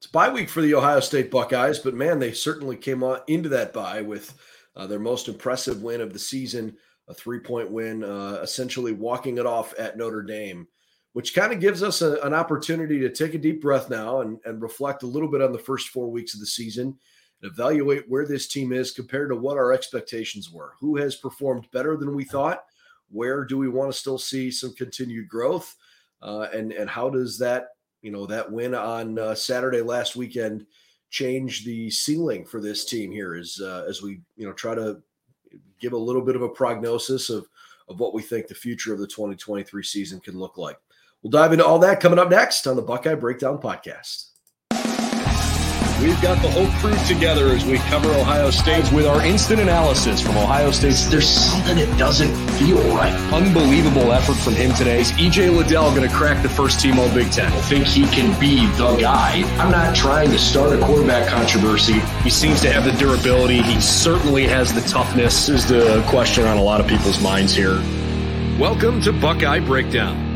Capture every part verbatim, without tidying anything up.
Bye week for the Ohio State Buckeyes, but man, they certainly came on into that bye with uh, their most impressive win of the season, a three-point win, uh, essentially walking it off at Notre Dame, which kind of gives us a, an opportunity to take a deep breath now and, and reflect a little bit on the first four weeks of the season and evaluate where this team is compared to what our expectations were. Who has performed better than we thought? Where do we want to still see some continued growth? Uh, and, and how does that You know, that win on uh, Saturday last weekend changed the ceiling for this team here as uh, as we, you know, try to give a little bit of a prognosis of, of what we think the future of the twenty twenty-three season can look like. We'll dive into all that coming up next on the Buckeye Breakdown Podcast. We've got the whole crew together as we cover Ohio State with our instant analysis from Ohio State. There's something that doesn't feel right. Unbelievable effort from him today. Is E J Liddell going to crack the first team All Big Ten? I think he can be the guy. I'm not trying to start a quarterback controversy. He seems to have the durability. He certainly has the toughness. This is the question on a lot of people's minds here. Welcome to Buckeye Breakdown.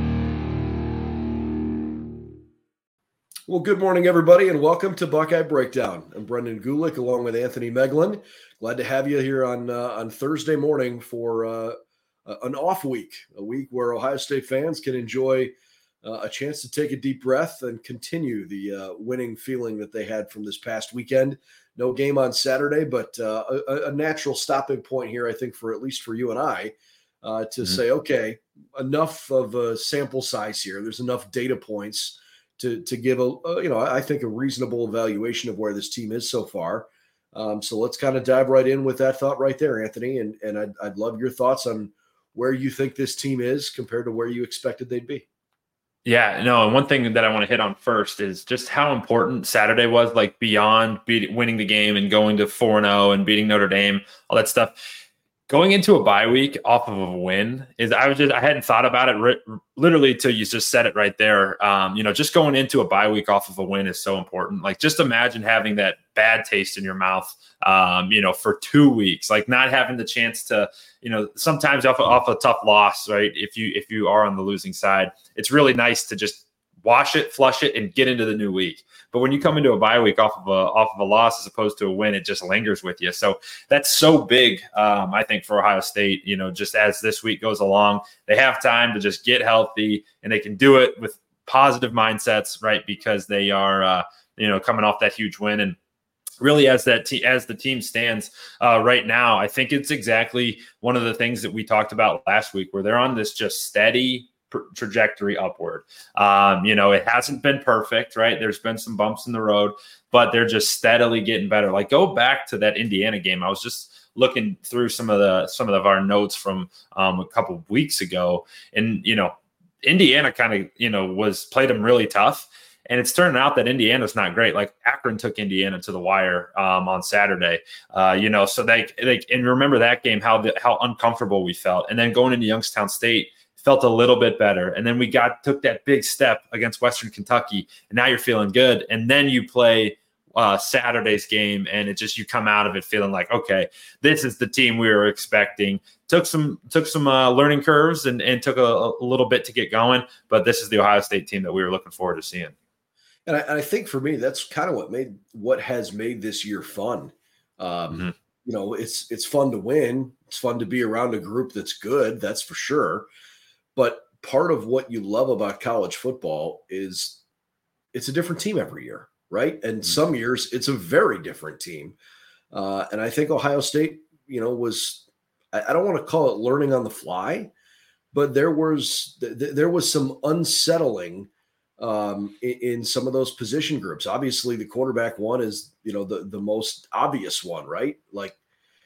Well, good morning, everybody, and welcome to Buckeye Breakdown. I'm Brendan Gulick along with Anthony Meglin. Glad to have you here on uh, on Thursday morning for uh, an off week, a week where Ohio State fans can enjoy uh, a chance to take a deep breath and continue the uh, winning feeling that they had from this past weekend. No game on Saturday, but uh, a, a natural stopping point here, I think, for at least for you and I, uh, to mm-hmm. say, okay, enough of a sample size here. There's enough data points to to give a, uh, you know, I think a reasonable evaluation of where this team is so far. Um, so let's kind of dive right in with that thought right there, Anthony. And and I'd, I'd love your thoughts on where you think this team is compared to where you expected they'd be. Yeah, no, and one thing that I want to hit on first is just how important Saturday was, like beyond beating, winning the game and going to four and oh and beating Notre Dame, all that stuff. Going into a bye week off of a win is I was just I hadn't thought about it ri- literally till you just said it right there. Um, you know, just going into a bye week off of a win is so important. Like, just imagine having that bad taste in your mouth, um, you know, for two weeks, like not having the chance to, you know, sometimes off off a tough loss, right? If you if you are on the losing side, it's really nice to just wash it, flush it, and get into the new week. But when you come into a bye week off of a off of a loss as opposed to a win, it just lingers with you. So that's so big, um, I think, for Ohio State. You know, just as this week goes along, they have time to just get healthy, and they can do it with positive mindsets, right? Because they are, uh, you know, coming off that huge win. And really, as that te- as the team stands uh, right now, I think it's exactly one of the things that we talked about last week, where they're on this just steady trajectory upward. Um, you know, it hasn't been perfect, right? There's been some bumps in the road, but they're just steadily getting better. Like, go back to that Indiana game. I was just looking through some of the some of our notes from um, a couple of weeks ago, and you know, Indiana kind of you know was played them really tough. And it's turning out that Indiana's not great. Like, Akron took Indiana to the wire um, on Saturday. Uh, you know, so they, they and remember that game, how the, how uncomfortable we felt. And then going into Youngstown State, felt a little bit better. And then we got took that big step against Western Kentucky, and now you're feeling good. And then you play uh, Saturday's game, and it just you come out of it feeling like, okay, this is the team we were expecting. Took some took some uh, learning curves and, and took a, a little bit to get going, but this is the Ohio State team that we were looking forward to seeing. And I, I think for me, that's kind of what made what has made this year fun. Um, mm-hmm. You know, it's it's fun to win. It's fun to be around a group that's good. That's for sure. But part of what you love about college football is it's a different team every year, right? And mm-hmm. some years it's a very different team. Uh, and I think Ohio State, you know, was I, I don't want to call it learning on the fly, but there was th- there was some unsettling um, in, in some of those position groups. Obviously, the quarterback one is, you know, the the most obvious one, right? Like,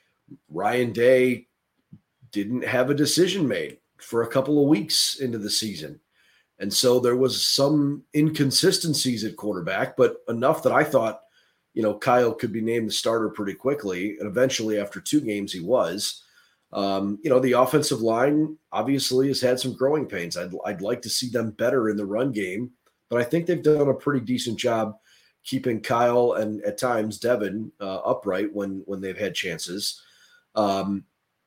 Ryan Day didn't have a decision made for a couple of weeks into the season. And so there was some inconsistencies at quarterback, but enough that I thought, you know, Kyle could be named the starter pretty quickly. And eventually after two games, he was. Um, you know, the offensive line obviously has had some growing pains. I'd, I'd like to see them better in the run game, but I think they've done a pretty decent job keeping Kyle and at times Devin uh, upright when, when they've had chances. Um,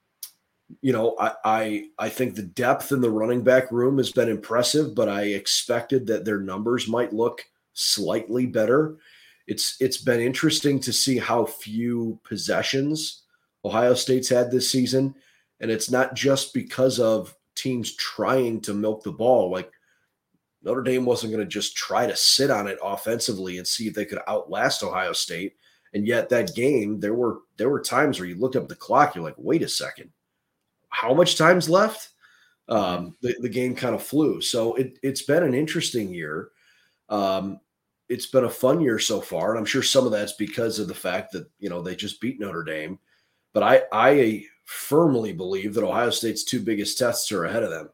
You know, I, I I think the depth in the running back room has been impressive, but I expected that their numbers might look slightly better. It's it's been interesting to see how few possessions Ohio State's had this season. And it's not just because of teams trying to milk the ball. Like Notre Dame wasn't going to just try to sit on it offensively and see if they could outlast Ohio State. And yet that game, there were there were times where you looked up at the clock, you're like, wait a second, how much time's left? Um, the, the game kind of flew. So it, it's been an interesting year. Um, it's been a fun year so far. And I'm sure some of that's because of the fact that, you know, they just beat Notre Dame. But I, I firmly believe that Ohio State's two biggest tests are ahead of them.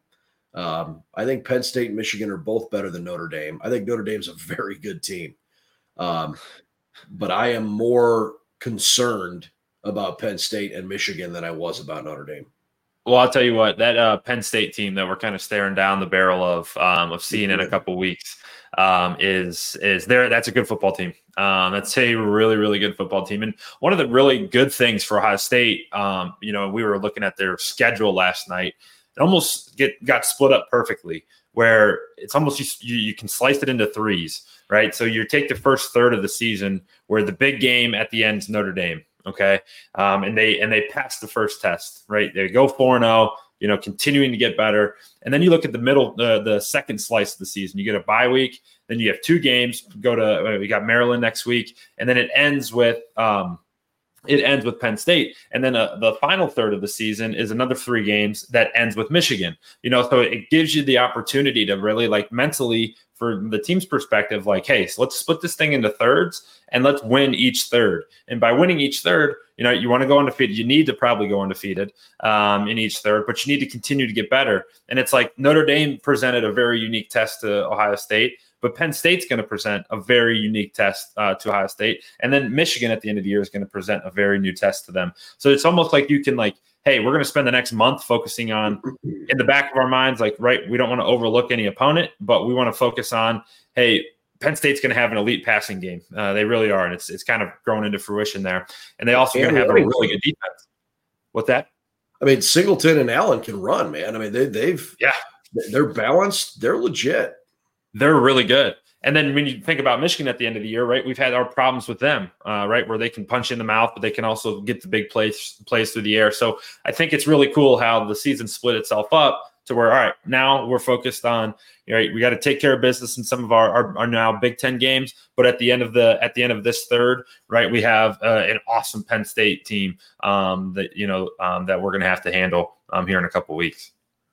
Um, I think Penn State and Michigan are both better than Notre Dame. I think Notre Dame's a very good team. Um, but I am more concerned about Penn State and Michigan than I was about Notre Dame. Well, I'll tell you what, that uh, Penn State team that we're kind of staring down the barrel of um, of seeing in a couple weeks um, is is there. That's a good football team. Um, that's a really, really good football team. And one of the really good things for Ohio State, um, you know, we were looking at their schedule last night. It almost get got split up perfectly, where it's almost you, you can slice it into threes, right? So you take the first third of the season where the big game at the end is Notre Dame. Okay. Um, and they, and they passed the first test, right? They go four and oh, you know, continuing to get better. And then you look at the middle, the, the second slice of the season, you get a bye week, then you have two games, go to, we got Maryland next week. And then it ends with, um, it ends with Penn State. And then uh, the final third of the season is another three games that ends with Michigan, you know, so it gives you the opportunity to really like mentally for the team's perspective, like, hey, so let's split this thing into thirds and let's win each third. And by winning each third, you know, you want to go undefeated. You need to probably go undefeated um, in each third, but you need to continue to get better. And it's like Notre Dame presented a very unique test to Ohio State, but Penn State's going to present a very unique test uh, to Ohio State. And then Michigan at the end of the year is going to present a very new test to them. So it's almost like you can like, hey, we're going to spend the next month focusing on in the back of our minds, like, right, we don't want to overlook any opponent, but we want to focus on, hey, Penn State's going to have an elite passing game. Uh, they really are. And it's it's kind of grown into fruition there. And they also going to have a really good defense. What's that? I mean, Singleton and Allen can run, man. I mean, they, they've, yeah, they're balanced. They're legit. They're really good. And then when you think about Michigan at the end of the year, right, we've had our problems with them, uh, right, where they can punch in the mouth, but they can also get the big plays, plays through the air. So I think it's really cool how the season split itself up to where, all right, now we're focused on, you know, we got to take care of business in some of our, our, our now Big Ten games. But at the end of the at the end of this third, right, we have uh, an awesome Penn State team um, that, you know, um, that we're going to have to handle um, here in a couple of weeks.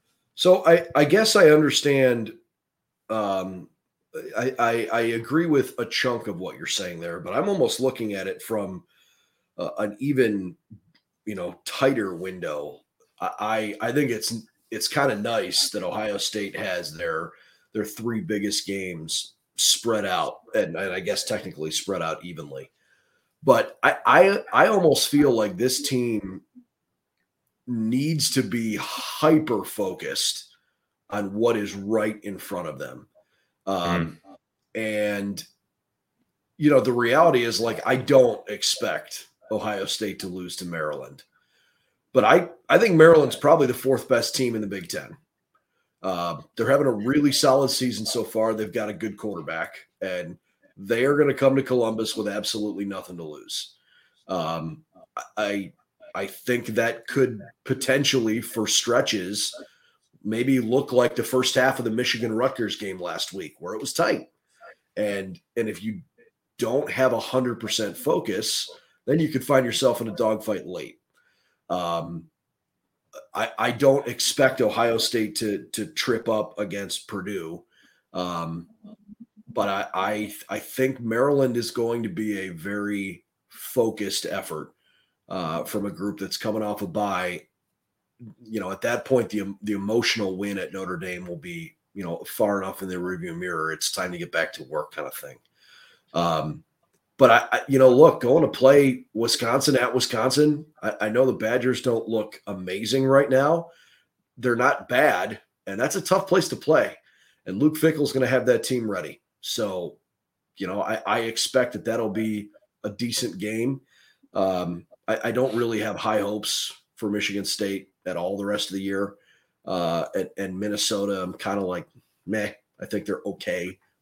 So I, I guess I understand um, – I, I, I agree with a chunk of what you're saying there, but I'm almost looking at it from uh, an even, you know, tighter window. I, I think it's it's kind of nice that Ohio State has their their three biggest games spread out, and, and I guess technically spread out evenly. But I, I I almost feel like this team needs to be hyper focused on what is right in front of them. Um, mm. And, you know, the reality is, like, I don't expect Ohio State to lose to Maryland, but I, I think Maryland's probably the fourth best team in the Big Ten. Uh, they're having a really solid season so far. They've got a good quarterback, and they are going to come to Columbus with absolutely nothing to lose. Um, I, I think that could potentially, for stretches, maybe look like the first half of the Michigan-Rutgers game last week where it was tight. And and if you don't have one hundred percent focus, then you could find yourself in a dogfight late. Um, I, I don't expect Ohio State to, to trip up against Purdue. Um, but I, I, I think Maryland is going to be a very focused effort uh, from a group that's coming off a bye. You know, at that point, the the emotional win at Notre Dame will be, you know, far enough in the rearview mirror. It's time to get back to work, kind of thing. Um, but I, I, you know, look, going to play Wisconsin at Wisconsin. I, I know the Badgers don't look amazing right now. They're not bad, and that's a tough place to play. And Luke Fickell's going to have that team ready. So, you know, I, I expect that that'll be a decent game. Um, I, I don't really have high hopes for Michigan State at all the rest of the year. Uh, and, and Minnesota, I'm kind of like, meh, I think they're okay.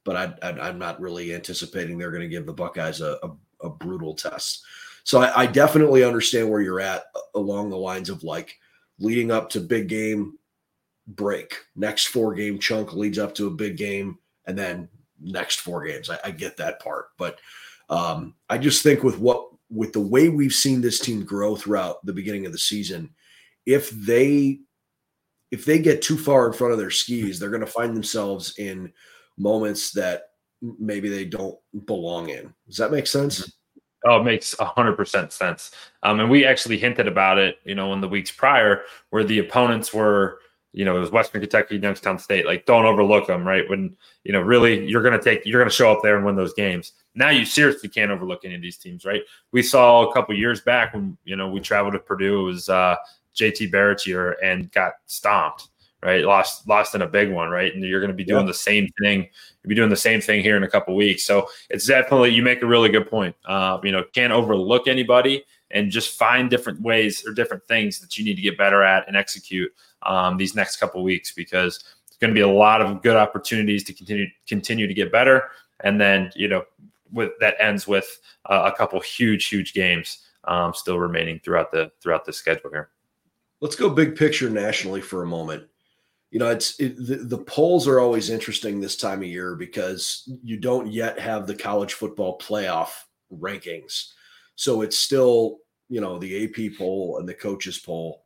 but I, I, I'm not really anticipating they're going to give the Buckeyes a, a, a brutal test. So I, I definitely understand where you're at along the lines of like leading up to big game break, next four game chunk leads up to a big game, and then next four games. I, I get that part, but um, I just think with what with the way we've seen this team grow throughout the beginning of the season, if they if they get too far in front of their skis, they're going to find themselves in moments that maybe they don't belong in. Does that make sense? Oh, it makes one hundred percent sense. Um, and we actually hinted about it, you know, in the weeks prior where the opponents were, you know, it was Western Kentucky, Youngstown State. Like, don't overlook them, right? When, you know, really you're going to take – you're going to show up there and win those games. Now you seriously can't overlook any of these teams, right? We saw a couple years back when, you know, we traveled to Purdue. It was uh, J T Barrett's year and got stomped, right? Lost lost in a big one, right? And you're going to be doing yeah. the same thing. You'll be doing the same thing here in a couple of weeks. So it's definitely – you make a really good point. Uh, you know, can't overlook anybody and just find different ways or different things that you need to get better at and execute um, these next couple of weeks, because it's going to be a lot of good opportunities to continue continue to get better. And then, you know, with that ends with uh, a couple huge, huge games um, still remaining throughout the throughout the schedule here. Let's go big picture nationally for a moment. You know, it's it, the, the polls are always interesting this time of year because you don't yet have the college football playoff rankings. So it's still, you know, the A P poll and the coaches poll.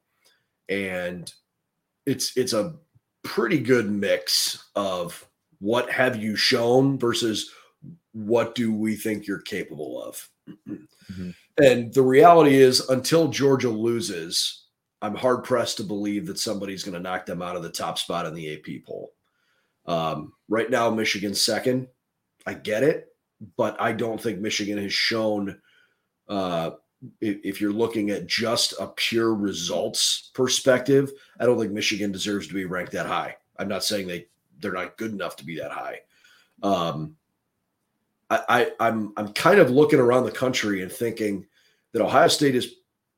And it's it's a pretty good mix of what have you shown versus what do we think you're capable of. Mm-hmm. And the reality is, until Georgia loses, I'm hard pressed to believe that somebody's going to knock them out of the top spot in the A P poll. Um, right now, Michigan's second. I get it, but I don't think Michigan has shown uh, if, if you're looking at just a pure results perspective, I don't think Michigan deserves to be ranked that high. I'm not saying they, they're not good enough to be that high. Um, I, I, I'm I'm kind of looking around the country and thinking that Ohio State is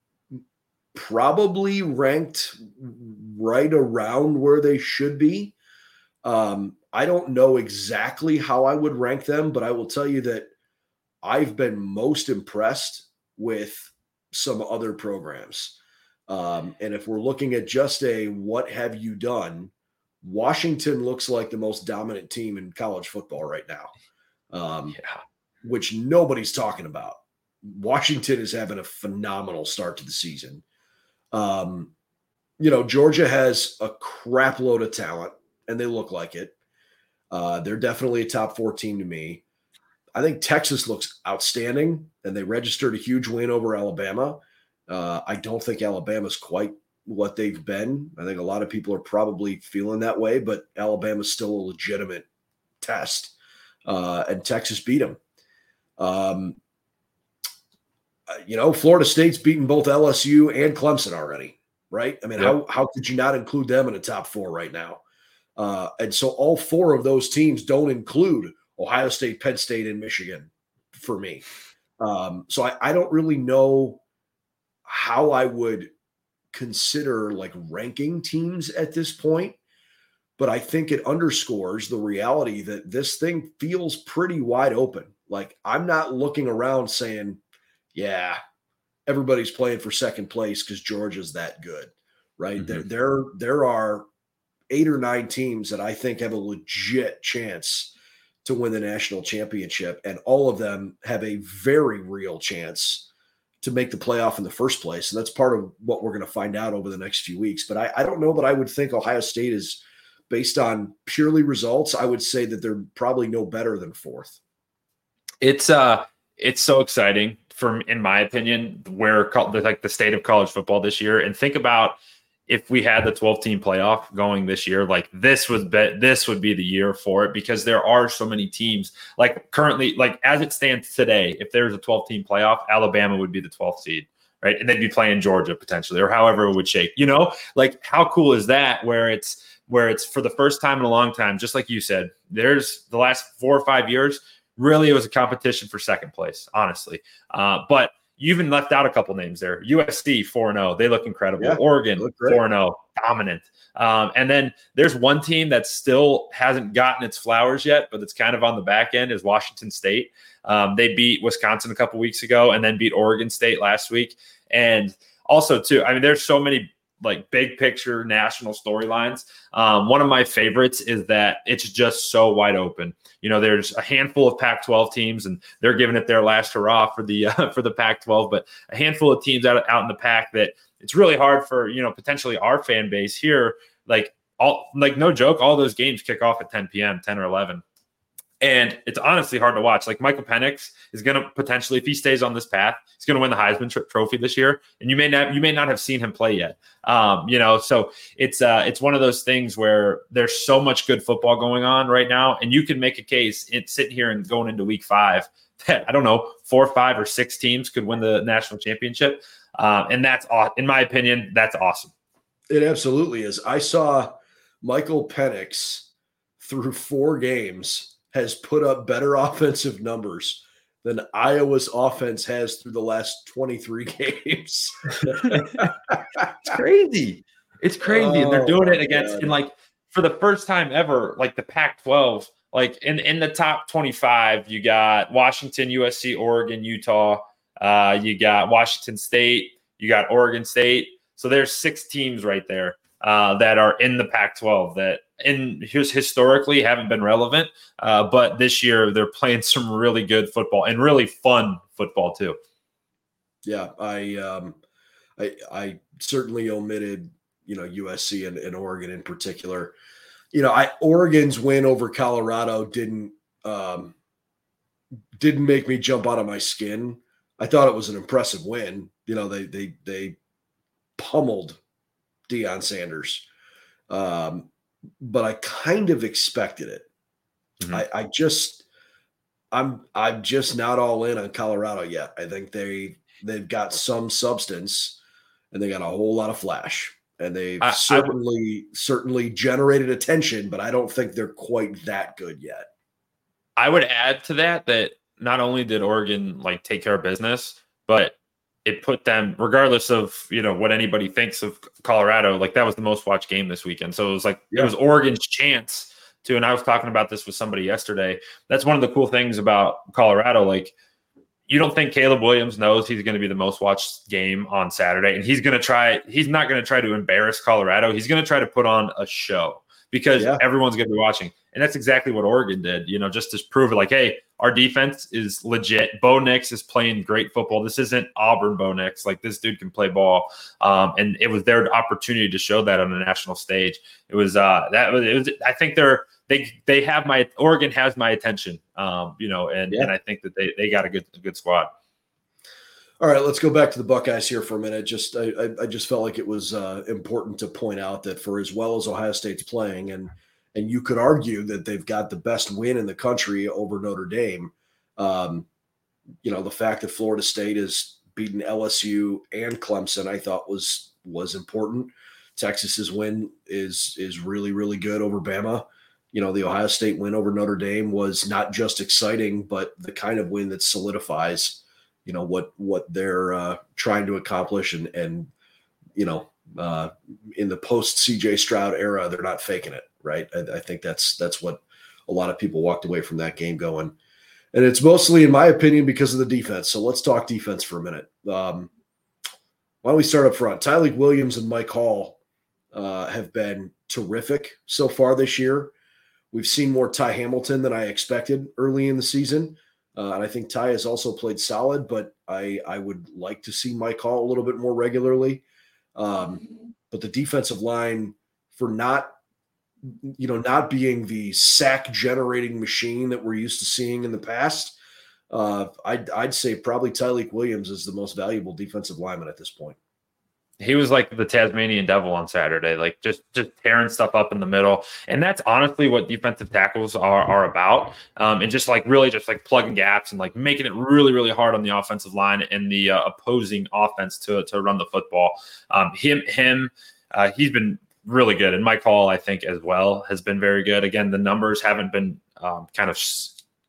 probably ranked right around where they should be. Um, I don't know exactly how I would rank them, but I will tell you that I've been most impressed with some other programs. Um, and if we're looking at just a what have you done, Washington looks like the most dominant team in college football right now, um, yeah. which nobody's talking about. Washington is having a phenomenal start to the season. Um, you know, Georgia has a crap load of talent, and they look like it. Uh, they're definitely a top four team to me. I think Texas looks outstanding, and they registered a huge win over Alabama. Uh, I don't think Alabama's quite what they've been. I think a lot of people are probably feeling that way, but Alabama's still a legitimate test, uh, and Texas beat them. Um, you know, Florida State's beaten both L S U and Clemson already, right? I mean, yep. how how could you not include them in the top four right now? Uh, and so all four of those teams don't include Ohio State, Penn State, and Michigan for me. Um, so I, I don't really know how I would consider like ranking teams at this point, but I think it underscores the reality that this thing feels pretty wide open. Like, I'm not looking around saying, yeah, everybody's playing for second place because Georgia's that good, right? Mm-hmm. There, there, there are eight or nine teams that I think have a legit chance to win the national championship, and all of them have a very real chance to make the playoff in the first place. And that's part of what we're going to find out over the next few weeks. But I, I don't know that I would think Ohio State is, based on purely results, I would say that they're probably no better than fourth. It's uh, it's so exciting from, in my opinion, where like the state of college football this year. And think about if we had the twelve team playoff going this year, like this would be, this would be the year for it, because there are so many teams like currently, like as it stands today, if there's a twelve team playoff, Alabama would be the twelfth seed, right? And they'd be playing Georgia potentially, or however it would shake, you know, like how cool is that? Where it's, where it's for the first time in a long time, just like you said, there's the last four or five years, really it was a competition for second place, honestly. Uh, but you even left out a couple names there. U S C four and oh, they look incredible. Yeah, Oregon four and oh, dominant. Um, and then there's one team that still hasn't gotten its flowers yet, but it's kind of on the back end is Washington State. Um, they beat Wisconsin a couple weeks ago and then beat Oregon State last week. And also too, I mean, there's so many like big picture national storylines. Um, one of my favorites is that it's just so wide open. You know, there's a handful of Pac twelve teams, and they're giving it their last hurrah for the uh, for the Pac twelve. But a handful of teams out out in the Pac that it's really hard for, you know, potentially our fan base here. Like all like no joke, all those games kick off at ten p.m., ten or eleven. And it's honestly hard to watch. Like Michael Penix is going to potentially, if he stays on this path, he's going to win the Heisman tr- Trophy this year. And you may not, you may not have seen him play yet. Um, you know, so it's uh, it's one of those things where there's so much good football going on right now, and you can make a case it, sitting here and going into week five that I don't know, four, five, or six teams could win the national championship, um, and that's in my opinion, that's awesome. It absolutely is. I saw Michael Penix through four games has put up better offensive numbers than Iowa's offense has through the last twenty-three games. It's crazy. It's crazy. Oh, and they're doing it against, God. And like for the first time ever, like the Pac twelve, like in, in the top twenty-five, you got Washington, U S C, Oregon, Utah. Uh, you got Washington State. You got Oregon State. So there's six teams right there uh, that are in the Pac twelve that in historically haven't been relevant. Uh, but this year they're playing some really good football and really fun football too. Yeah, I um, I, I certainly omitted, you know, U S C and, and Oregon in particular. You know, I Oregon's win over Colorado didn't um, didn't make me jump out of my skin. I thought it was an impressive win. You know, they they they pummeled Deion Sanders, um, but I kind of expected it. Mm-hmm. I, I just, I'm, I'm just not all in on Colorado yet. I think they, they've got some substance, and they got a whole lot of flash, and they've I, certainly, I, certainly generated attention, but I don't think they're quite that good yet. I would add to that that not only did Oregon like take care of business, but it put them, regardless of, you know, what anybody thinks of Colorado, like that was the most watched game this weekend. So it was like, yeah. It was Oregon's chance to, and I was talking about this with somebody yesterday. That's one of the cool things about Colorado. Like, you don't think Caleb Williams knows he's going to be the most watched game on Saturday, and he's going to try, he's not going to try to embarrass Colorado. He's going to try to put on a show because yeah. everyone's going to be watching. And that's exactly what Oregon did, you know, just to prove it, like, hey, our defense is legit. Bo Nix is playing great football. This isn't Auburn Bo Nix. Like, this dude can play ball. Um, and it was their opportunity to show that on a national stage. It was uh, that was, it was, I think they're, they, they have my, Oregon has my attention, um, you know, and, yeah. and I think that they, they got a good, a good squad. All right, let's go back to the Buckeyes here for a minute. Just, I, I just felt like it was uh, important to point out that for as well as Ohio State's playing, and, And you could argue that they've got the best win in the country over Notre Dame. Um, you know, the fact that Florida State has beaten L S U and Clemson, I thought was was important. Texas's win is is really, really good over Bama. You know, the Ohio State win over Notre Dame was not just exciting, but the kind of win that solidifies, you know, what what they're uh, trying to accomplish. And, and you know, uh, in the post-C J Stroud era, they're not faking it. Right. I, I think that's that's what a lot of people walked away from that game going. And it's mostly, in my opinion, because of the defense. So let's talk defense for a minute. Um, why don't we start up front? Tyleik Williams and Mike Hall uh, have been terrific so far this year. We've seen more Ty Hamilton than I expected early in the season. Uh, and I think Ty has also played solid, but I, I would like to see Mike Hall a little bit more regularly. Um, but the defensive line, for not you know, not being the sack generating machine that we're used to seeing in the past, uh, I'd, I'd say probably Tyleik Williams is the most valuable defensive lineman at this point. He was like the Tasmanian devil on Saturday, like just, just tearing stuff up in the middle. And that's honestly what defensive tackles are, are about. Um, and just like really just like plugging gaps and like making it really, really hard on the offensive line and the uh, opposing offense to, to run the football. Um, him, him, uh, he's been really good. And Mike Hall, I think, as well, has been very good. Again, the numbers haven't been um, kind of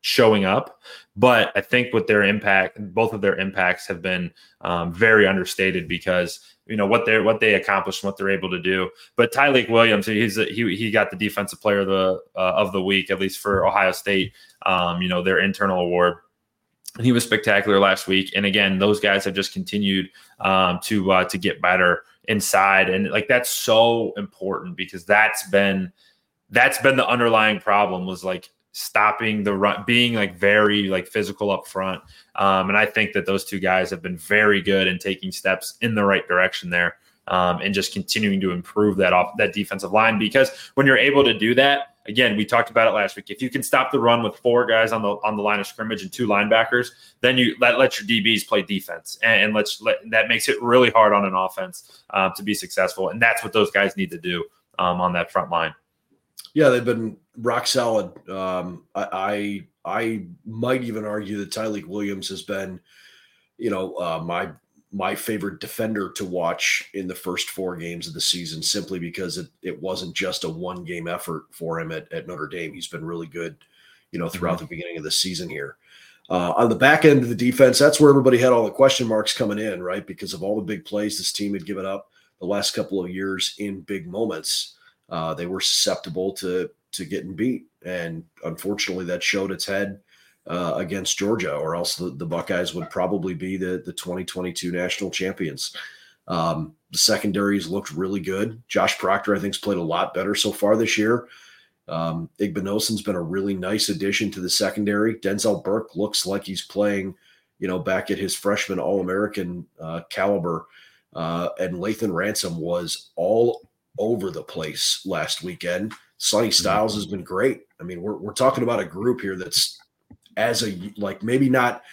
showing up. But I think with their impact, both of their impacts have been um, very understated because, you know, what they're, what they accomplished, what they're able to do. But Tyleik Williams, he's a, he, he got the defensive player of the, uh, of the week, at least for Ohio State, um, you know, their internal award. And he was spectacular last week. And again, those guys have just continued um, to, uh, to get better inside. And like, that's so important because that's been, that's been the underlying problem, was like stopping the run, being like very like physical up front. Um, and I think that those two guys have been very good in taking steps in the right direction there, um, and just continuing to improve that off that defensive line, because when you're able to do that, again, we talked about it last week. If you can stop the run with four guys on the on the line of scrimmage and two linebackers, then you let, let your D Bs play defense, and, and let's let that makes it really hard on an offense uh, to be successful. And that's what those guys need to do um, on that front line. Yeah, they've been rock solid. Um, I, I I might even argue that Tyleik Williams has been, you know, uh, my my favorite defender to watch in the first four games of the season, simply because it, it wasn't just a one game effort for him at, at Notre Dame. He's been really good, you know, throughout mm-hmm. the beginning of the season here. Uh, on the back end of the defense, that's where everybody had all the question marks coming in, right? Because of all the big plays this team had given up the last couple of years in big moments. Uh, they were susceptible to to getting beat, and unfortunately, that showed its head uh, against Georgia, or else the, the Buckeyes would probably be the the twenty twenty-two national champions. Um, the secondaries looked really good. Josh Proctor, I think, has played a lot better so far this year. Um, Igbinosun's been a really nice addition to the secondary. Denzel Burke looks like he's playing, you know, back at his freshman All-American uh, caliber, uh, and Lathan Ransom was all over the place last weekend. Sonny Styles has been great. I mean, we're we're talking about a group here that's, as a, like, maybe not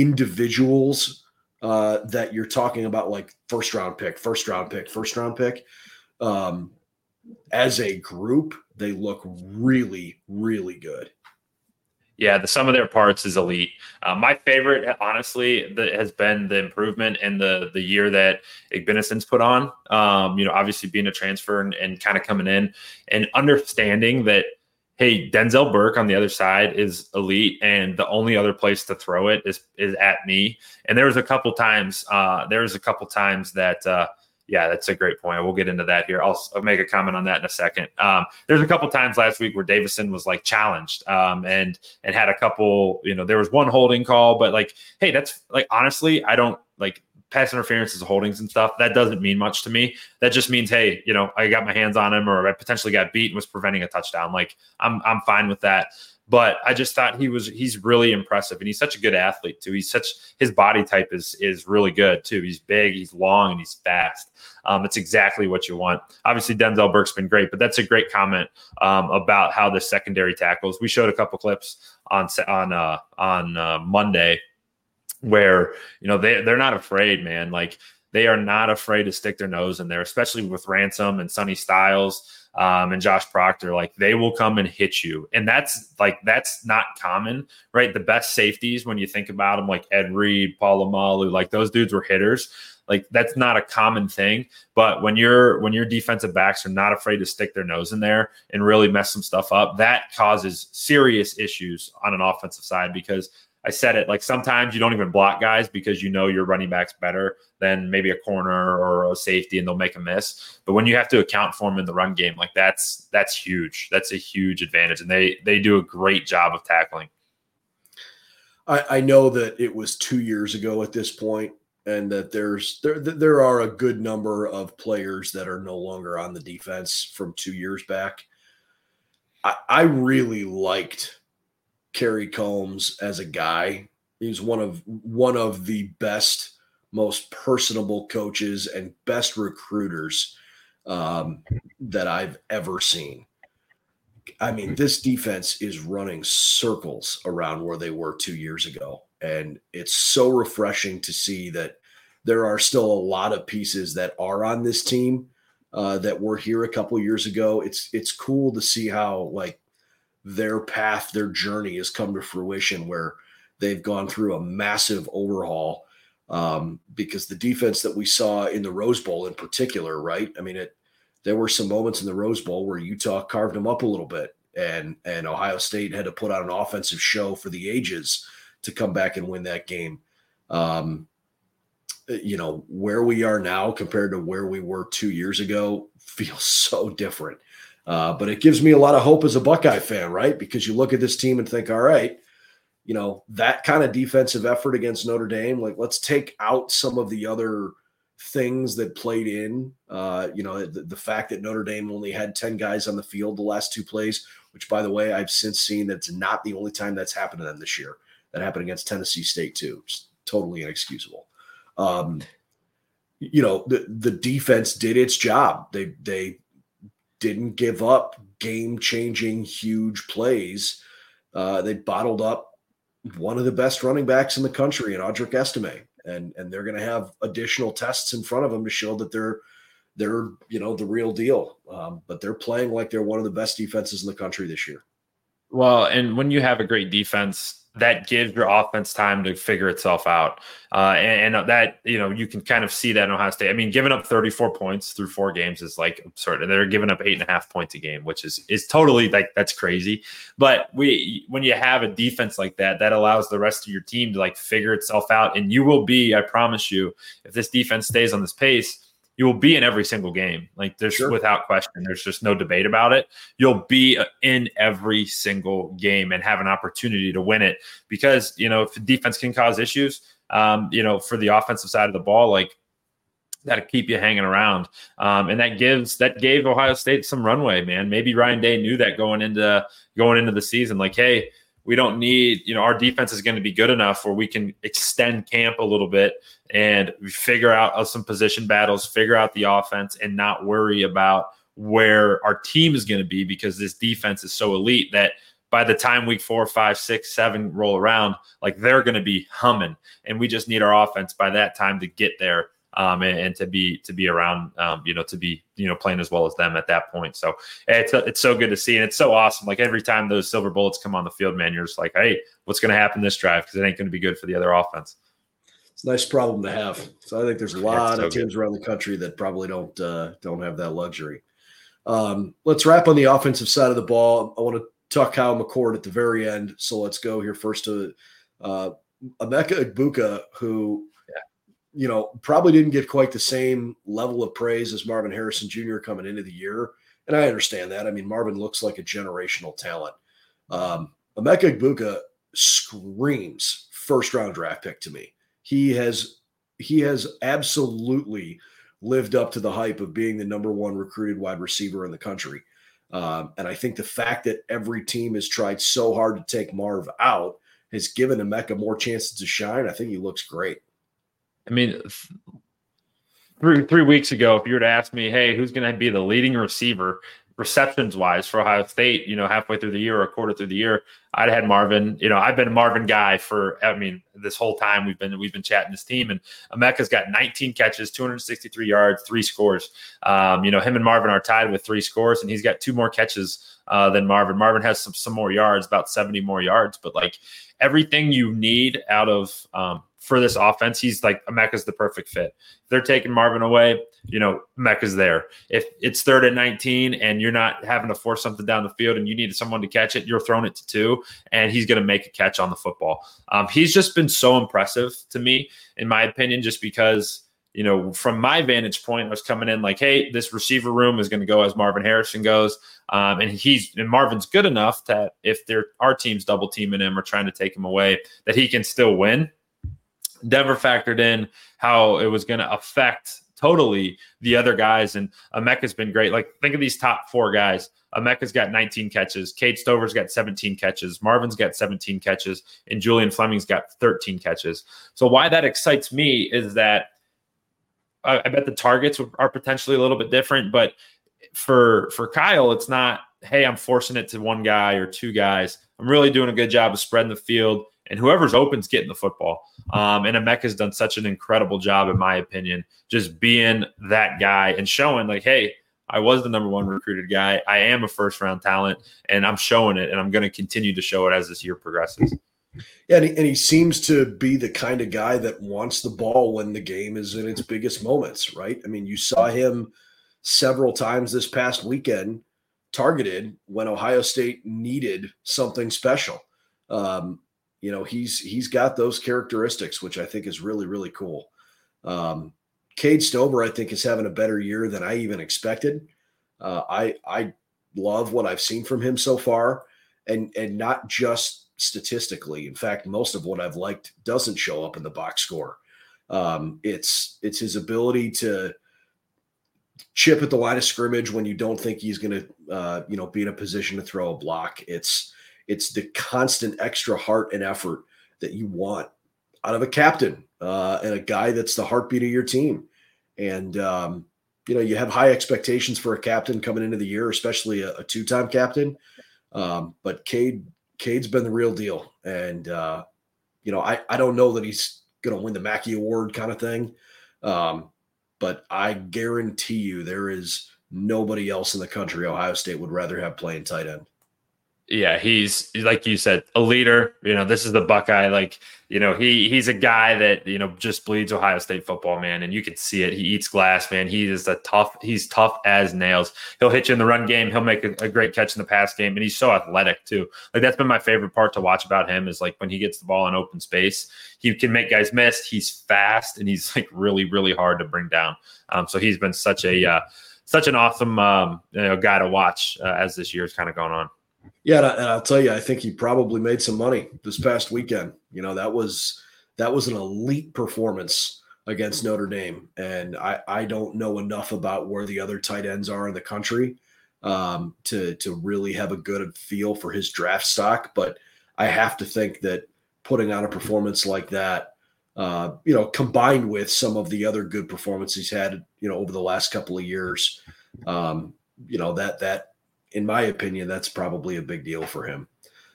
individuals uh, that you're talking about like first round pick, first round pick, first round pick. Um, as a group, they look really, really good. Yeah, the sum of their parts is elite. Uh, my favorite, honestly, the, has been the improvement in the the year that Igbinosun's put on. Um, you know, obviously being a transfer and, and kind of coming in and understanding that, hey, Denzel Burke on the other side is elite, and the only other place to throw it is is at me. And there was a couple times, uh, there was a couple times that. Uh, Yeah, that's a great point. We'll get into that here. I'll, I'll make a comment on that in a second. Um, there's a couple times last week where Davison was like challenged um, and and had a couple, you know, there was one holding call, but like, hey, that's like, honestly, I don't like pass interferences, holdings and stuff. That doesn't mean much to me. That just means, hey, you know, I got my hands on him, or I potentially got beat and was preventing a touchdown. Like I'm I'm fine with that. But I just thought he was, he's really impressive, and he's such a good athlete too. He's such, his body type is, is really good too. He's big, he's long, and he's fast. Um, it's exactly what you want. Obviously Denzel Burke's been great, but that's a great comment um, about how the secondary tackles. We showed a couple clips on, on, uh, on uh, Monday where, you know, they, they're not afraid, man. Like they are not afraid to stick their nose in there, especially with Ransom and Sonny Styles. Um, and Josh Proctor, like they will come and hit you. And that's like, that's not common, right? The best safeties, when you think about them, like Ed Reed, Paul Amalu, like those dudes were hitters. Like that's not a common thing. But when you're, when your defensive backs are not afraid to stick their nose in there and really mess some stuff up, that causes serious issues on an offensive side, because I said it, like sometimes you don't even block guys because you know your running back's better than maybe a corner or a safety, and they'll make a miss. But when you have to account for them in the run game, like that's that's huge. That's a huge advantage, and they they do a great job of tackling. I, I know that it was two years ago at this point, and that there's there there are a good number of players that are no longer on the defense from two years back. I, I really liked Kerry Combs as a guy. He's one of one of the best, most personable coaches and best recruiters um, that I've ever seen. I mean, this defense is running circles around where they were two years ago. And it's so refreshing to see that there are still a lot of pieces that are on this team uh, that were here a couple of years ago. It's, it's cool to see how, like, their path, their journey has come to fruition, where they've gone through a massive overhaul, um, because the defense that we saw in the Rose Bowl in particular, right? I mean, it, there were some moments in the Rose Bowl where Utah carved them up a little bit, and and Ohio State had to put on an offensive show for the ages to come back and win that game. Um, you know, where we are now compared to where we were two years ago feels so different. Uh, but it gives me a lot of hope as a Buckeye fan, right? Because you look at this team and think, all right, you know, that kind of defensive effort against Notre Dame, like let's take out some of the other things that played in, uh, you know, the, the fact that Notre Dame only had ten guys on the field the last two plays, which, by the way, I've since seen that's not the only time that's happened to them this year. That happened against Tennessee State too. It's totally inexcusable. Um, you know, the, the defense did its job. They, they didn't give up game-changing, huge plays. Uh, they bottled up one of the best running backs in the country in Audric Estime. And, and they're going to have additional tests in front of them to show that they're, they're, you know, the real deal. Um, but they're playing like they're one of the best defenses in the country this year. Well, and when you have a great defense, that gives your offense time to figure itself out. Uh, and, and that, you know, you can kind of see that in Ohio State. I mean, giving up thirty-four points through four games is like absurd. And they're giving up eight and a half points a game, which is, is totally like, that's crazy. But we, when you have a defense like that, that allows the rest of your team to like figure itself out. And you will be, I promise you, if this defense stays on this pace, you will be in every single game. Like there's sure. without question, there's just no debate about it. You'll be in every single game and have an opportunity to win it because, you know, if the defense can cause issues, um, you know, for the offensive side of the ball, like that'll keep you hanging around. Um, and that gives, that gave Ohio State some runway, man. Maybe Ryan Day knew that going into, going into the season, like, hey, we don't need, you know, our defense is going to be good enough where we can extend camp a little bit and figure out some position battles, figure out the offense and not worry about where our team is going to be because this defense is so elite that by the time week four, five, six, seven roll around, like they're going to be humming. And we just need our offense by that time to get there. Um, and, and to be to be around, um, you know, to be, you know, playing as well as them at that point. So it's it's so good to see. And it's so awesome. Like every time those silver bullets come on the field, man, you're just like, hey, what's going to happen this drive? Because it ain't going to be good for the other offense. It's a nice problem to have. So I think there's a lot so of teams good. around the country that probably don't uh, don't have that luxury. Um, let's wrap on the offensive side of the ball. I want to talk Kyle McCord at the very end. So let's go here first to uh, Emeka Egbuka, who – you know, probably didn't get quite the same level of praise as Marvin Harrison Junior coming into the year. And I understand that. I mean, Marvin looks like a generational talent. Um, Emeka Egbuka screams first round draft pick to me. He has, he has absolutely lived up to the hype of being the number one recruited wide receiver in the country. Um, and I think the fact that every team has tried so hard to take Marv out has given Emeka more chances to shine. I think he looks great. I mean, three three weeks ago, if you were to ask me, hey, who's going to be the leading receiver receptions wise for Ohio State, you know, halfway through the year or a quarter through the year, I'd had Marvin. You know, I've been a Marvin guy for, I mean, this whole time we've been we've been chatting this team, and Emeka's got nineteen catches, two hundred sixty-three yards, three scores. Um, you know, him and Marvin are tied with three scores, and he's got two more catches uh, than Marvin. Marvin has some some more yards, about seventy more yards, but like everything you need out of um, for this offense, he's like, Emeka's the perfect fit. If they're taking Marvin away, you know, Emeka's there. If it's third and nineteen and you're not having to force something down the field and you need someone to catch it, you're throwing it to two, and he's going to make a catch on the football. Um, he's just been so impressive to me, in my opinion, just because, you know, from my vantage point, I was coming in like, hey, this receiver room is going to go as Marvin Harrison goes. Um, and he's and Marvin's good enough that if there our team's double teaming him or trying to take him away, that he can still win. Denver factored in how it was going to affect totally the other guys, and Emeka's been great. Like, think of these top four guys. Emeka's got nineteen catches. Cade Stover's got seventeen catches. Marvin's got seventeen catches, and Julian Fleming's got thirteen catches. So why that excites me is that I, I bet the targets are potentially a little bit different, but for for Kyle, it's not, hey, I'm forcing it to one guy or two guys. I'm really doing a good job of spreading the field, and whoever's open's getting the football. Um, and Emeka's done such an incredible job, in my opinion, just being that guy and showing like, hey, I was the number one recruited guy. I am a first round talent, and I'm showing it, and I'm going to continue to show it as this year progresses. Yeah, and he, and he seems to be the kind of guy that wants the ball when the game is in its biggest moments, right? I mean, you saw him several times this past weekend targeted when Ohio State needed something special. Um, you know, he's he's got those characteristics, which I think is really, really cool. Um, Cade Stover, I think, is having a better year than I even expected. Uh, I I love what I've seen from him so far, and and not just statistically. In fact, most of what I've liked doesn't show up in the box score. Um, it's it's his ability to chip at the line of scrimmage when you don't think he's going to, uh, you know, be in a position to throw a block. It's it's the constant extra heart and effort that you want out of a captain uh, and a guy that's the heartbeat of your team. And um, you know, you have high expectations for a captain coming into the year, especially a, a two-time captain. Um, but Cade Cade's been the real deal, and uh, you know, I I don't know that he's going to win the Mackey Award kind of thing. Um, But I guarantee you there is nobody else in the country Ohio State would rather have playing tight end. Yeah, he's like you said, a leader. You know, this is the Buckeye. Like, you know, he he's a guy that, you know, just bleeds Ohio State football, man. And you can see it. He eats glass, man. He is a tough, he's tough as nails. He'll hit you in the run game. He'll make a, a great catch in the pass game. And he's so athletic too. Like, that's been my favorite part to watch about him, is like when he gets the ball in open space, he can make guys miss. He's fast, and he's like really, really hard to bring down. Um, so he's been such a, uh, such an awesome um, you know, guy to watch uh, as this year's kind of going on. Yeah, and I'll tell you, I think he probably made some money this past weekend. You know, that was that was an elite performance against Notre Dame, and I, I don't know enough about where the other tight ends are in the country um, to to really have a good feel for his draft stock. But I have to think that putting on a performance like that, uh, you know, combined with some of the other good performances he's had, you know, over the last couple of years, um, you know, that that. in my opinion, that's probably a big deal for him.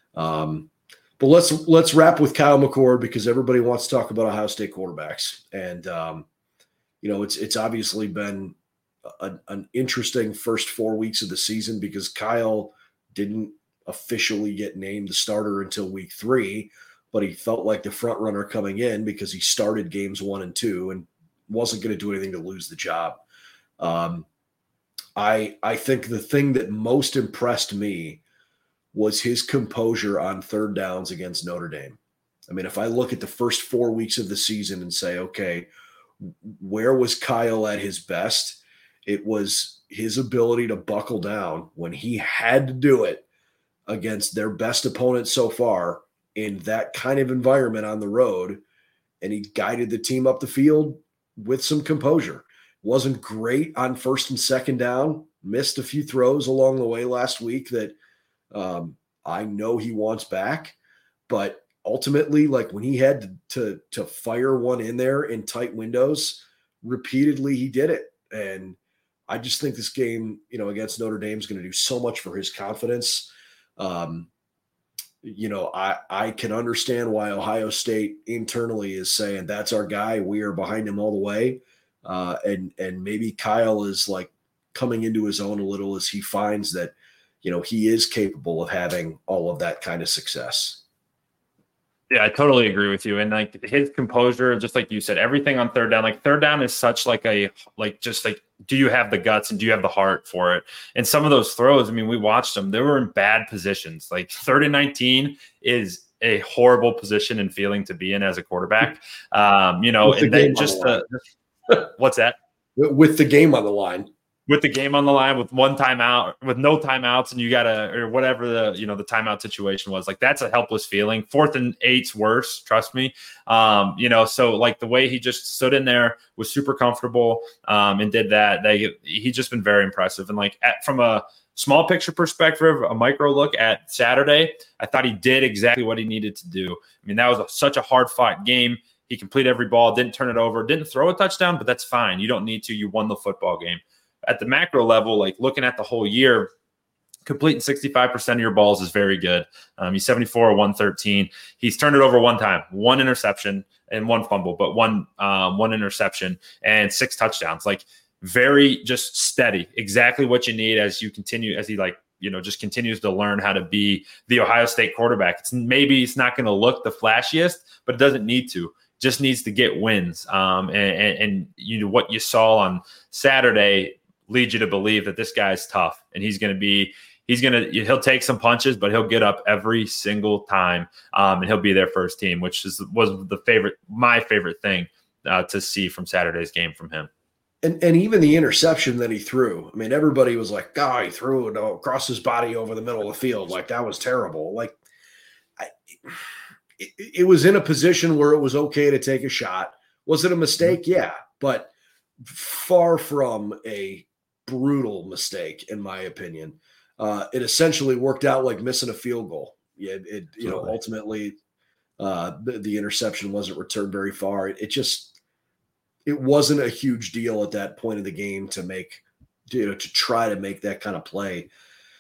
Um, but let's let's wrap with Kyle McCord, because everybody wants to talk about Ohio State quarterbacks. And, um, you know, it's it's obviously been a, an interesting first four weeks of the season, because Kyle didn't officially get named the starter until week three, but he felt like the front runner coming in because he started games one and two and wasn't going to do anything to lose the job. Um, I I think the thing that most impressed me was his composure on third downs against Notre Dame. I mean, if I look at the first four weeks of the season and say, okay, where was Kyle at his best? It was his ability to buckle down when he had to do it against their best opponent so far in that kind of environment on the road. And he guided the team up the field with some composure. Wasn't great on first and second down, missed a few throws along the way last week that um, I know he wants back. But ultimately, like when he had to, to, to fire one in there in tight windows, repeatedly he did it. And I just think this game, you know, against Notre Dame is going to do so much for his confidence. Um, you know, I, I can understand why Ohio State internally is saying that's our guy. We are behind him all the way. Uh, and and maybe Kyle is like coming into his own a little as he finds that, you know, he is capable of having all of that kind of success. Yeah, I totally agree with you. And like his composure, just like you said, everything on third down, like third down is such like a, like, just like, do you have the guts and do you have the heart for it? And some of those throws, I mean, we watched them, they were in bad positions. Like third and nineteen is a horrible position and feeling to be in as a quarterback. Um, you know, and then just the, the what's that? With the game on the line. With the game on the line, with one timeout, with no timeouts, and you gotta, or whatever the, you know, the timeout situation was, like, that's a helpless feeling. Fourth and eight's worse, trust me. Um, you know, so like the way he just stood in there was super comfortable, um, and did that. They, he just been very impressive. And like at, from a small picture perspective, a micro look at Saturday, I thought he did exactly what he needed to do. I mean, that was a, such a hard fought game. He completed every ball, didn't turn it over, didn't throw a touchdown, but that's fine. You don't need to. You won the football game. At the macro level, like looking at the whole year, completing sixty-five percent of your balls is very good. Um, he's seventy-four or one thirteen. He's turned it over one time, one interception and one fumble, but one um, one interception and six touchdowns. Like very just steady, exactly what you need as you continue, as he like, you know, just continues to learn how to be the Ohio State quarterback. It's maybe it's not going to look the flashiest, but it doesn't need to. Just needs to get wins. Um, and, and, and you know what you saw on Saturday leads you to believe that this guy's tough and he's going to be, he's going to, he'll take some punches, but he'll get up every single time. Um, and he'll be their first team, which is, was the favorite, my favorite thing uh, to see from Saturday's game from him. And and even the interception that he threw, I mean, everybody was like, God, he threw it across his body over the middle of the field. Like, that was terrible. Like, I, it, it was in a position where it was okay to take a shot. Was it a mistake? Yeah, but far from a brutal mistake, in my opinion. Uh, it essentially worked out like missing a field goal. Yeah, it, you know, ultimately uh, the, the interception wasn't returned very far. It, it just, it wasn't a huge deal at that point of the game to make, you know, to try to make that kind of play.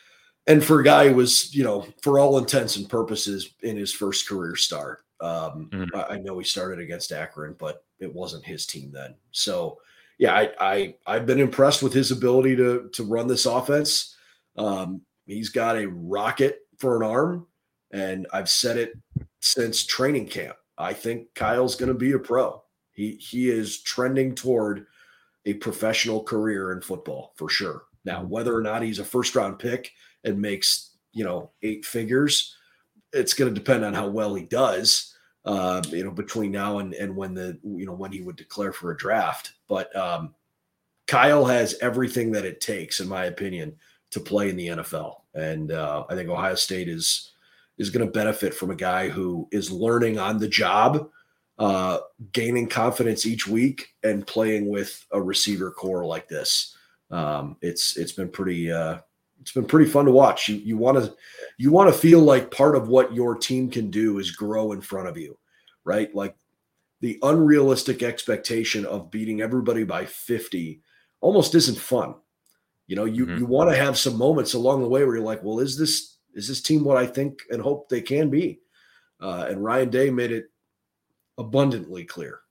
And for a guy who was, you know, for all intents and purposes in his first career start, um, mm-hmm. I, I know he started against Akron, but it wasn't his team then. So, yeah, I, I, I've been impressed with his ability to, to run this offense. Um, he's got a rocket for an arm, and I've said it since training camp. I think Kyle's going to be a pro. He he is trending toward a professional career in football for sure. Now, whether or not he's a first round pick and makes, you know, eight figures, it's going to depend on how well he does, uh, you know, between now and, and when the, you know, when he would declare for a draft. But um, Kyle has everything that it takes, in my opinion, to play in the N F L. And uh, I think Ohio State is, is going to benefit from a guy who is learning on the job, uh, gaining confidence each week, and playing with a receiver core like this. Um, it's, it's been pretty, uh, it's been pretty fun to watch. You, you want to, you want to feel like part of what your team can do is grow in front of you, right? Like the unrealistic expectation of beating everybody by fifty almost isn't fun. You know, you, mm-hmm. you want to have some moments along the way where you're like, well, is this, is this team what I think and hope they can be? Uh, and Ryan Day made it abundantly clear.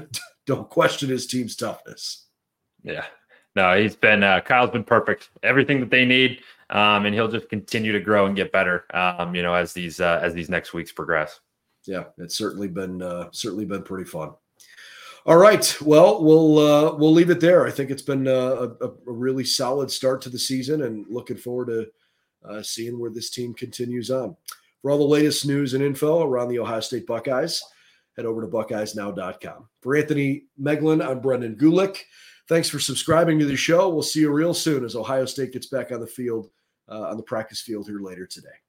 Don't question his team's toughness. Yeah, no, he's been, uh, Kyle's been perfect. Everything that they need. Um, and he'll just continue to grow and get better, um, you know, as these, uh, as these next weeks progress. Yeah, it's certainly been, uh, certainly been pretty fun. All right. Well, we'll uh, we'll leave it there. I think it's been a, a, a really solid start to the season, and looking forward to uh, seeing where this team continues on. For all the latest news and info around the Ohio State Buckeyes, head over to buckeyes now dot com. For Anthony Meglin, I'm Brendan Gulick. Thanks for subscribing to the show. We'll see you real soon as Ohio State gets back on the field, uh, on the practice field here later today.